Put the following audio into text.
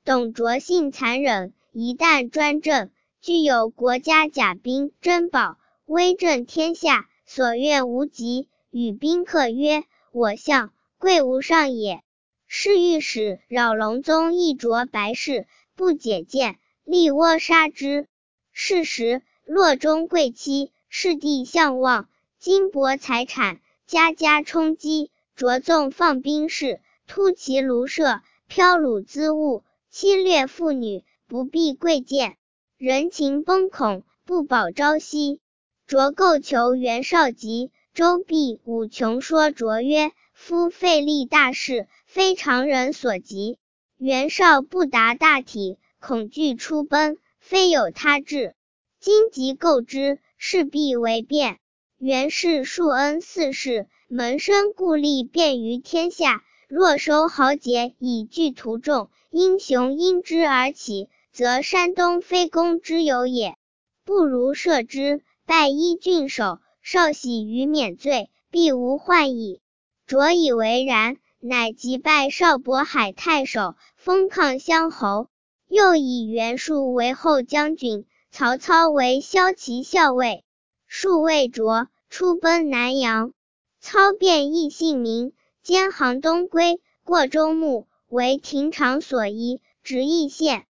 董卓性残忍，一旦专政，具有国家甲兵珍宝，威震天下，所愿无极。与宾客曰：我相贵无上也。是御史扰隆宗一着白氏，不解见，立倭杀之。是时洛中贵戚，世地相望，金帛财产，家家充饥，着纵放兵士，突其庐舍，飘掳资物，侵略妇女，不避贵贱，人情崩恐，不保朝夕。卓构求袁绍疾，周必武穷说卓曰：夫费力大事，非常人所及。袁绍不达大体，恐惧出奔，非有他志。今即构之，势必为变。袁氏庶恩四世，门生故吏遍于天下，若收豪杰以聚图众，英雄因之而起，则山东非公之有也。不如赦之，拜一郡守，少喜于免罪，必无患矣。卓以为然，乃即拜少渤海太守，封抗乡侯。又以袁术为后将军，曹操为骁骑校尉。术谓卓，出奔南阳。操便异姓名，兼杭东归，过州牧，为亭长所依，直邑县。